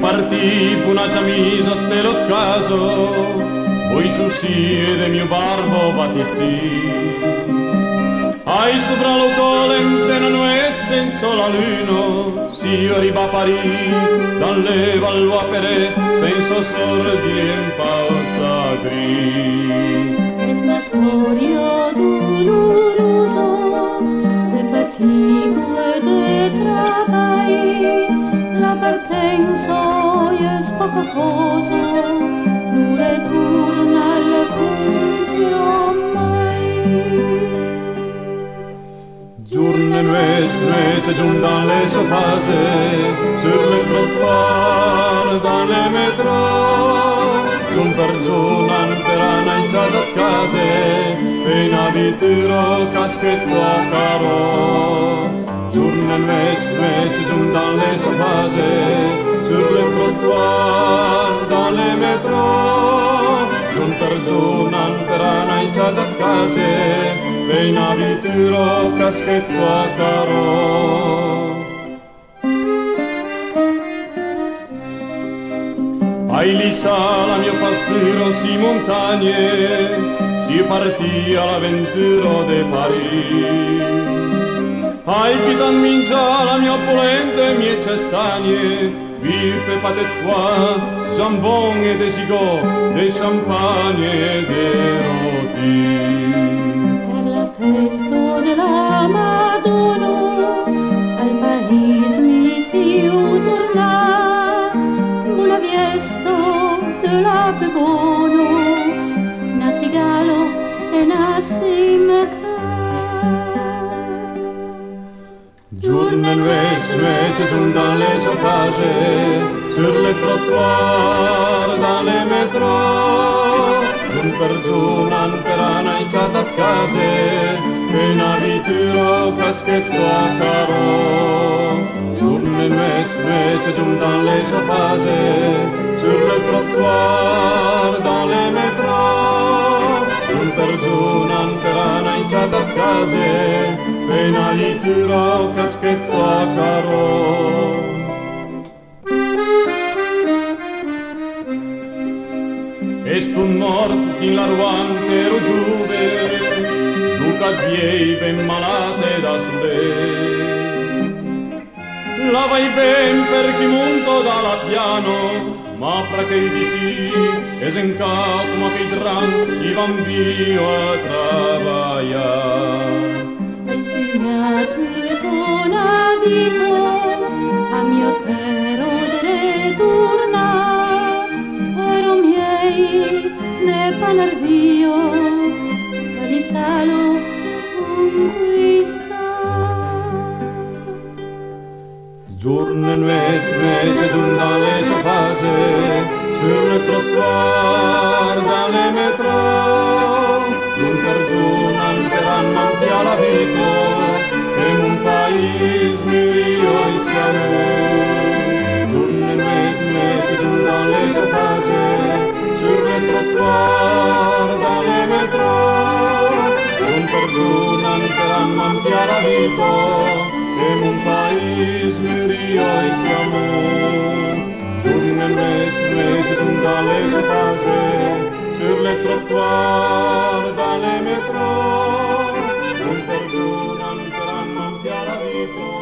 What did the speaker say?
Parti una camisa te l'ho caso, voi ciussi de mio barbo battisti. Ai sopra lo colente una nuez senza la luna, si io riba Parì, dalle vallo a pere, senza sordi in pausa gris. Es una storia dolorosa, de fatigo e de traballi, la partenza es poca cosa, non ritorna al punto mai. Giorno nuez giun dans les case, sur le trottoir, dans les métros, giun per giun anterana in ciata case, e in abituro caschetto a caro. Giorno nuez giun dans les case, sur le trottoir, dans les métros, giun per giun anterana in ciata case, e in abituro caschetto a caro. Ai lisa la mio pastiro si montagne, si partì all'avventura de Parì. Ai chi tan mingia la mia polente mie cestagne, vive pas de foie, jambon et des gigots, des champagnes et des rôtis. Festo della Madonna, al país mi si torna, una fiesta della Pebono, una cigalo e una simca. Giorno nuez giun dans les case, sur les trottoirs, dans les métros, giun per giun anterana in ciata case, e in abituro caschetto a caro. Giorno nuez giun dans les case, sur les trottoirs, dans les métros, giun per giun anterana in ciata case, e in abituro caschetto a caro. Est un mort in la ruante ero giuve, Luca viei ben malate da sole. La vai ben per chi monto dalla piano, ma fra che di sì, es en capo ma che dran, i bambino a travagliare. Hai segnato con la vita, a mio tero de torna, ero miei, ne panarvio, li salo conquista. Giorno nuez giun dans les case, sur le trottoir, dans les métros, giun per giun anteran manti alla vita, che un país mio e siamo. Giorno nuez giun dans les case, sur le trottoir, dans les métros, giun per giun anteran manti alla vita, che un país mio e siamo. Giorno nuez giun dans les case, sur les trottoirs, dans les métros, giun per giun anteran manti alla vita.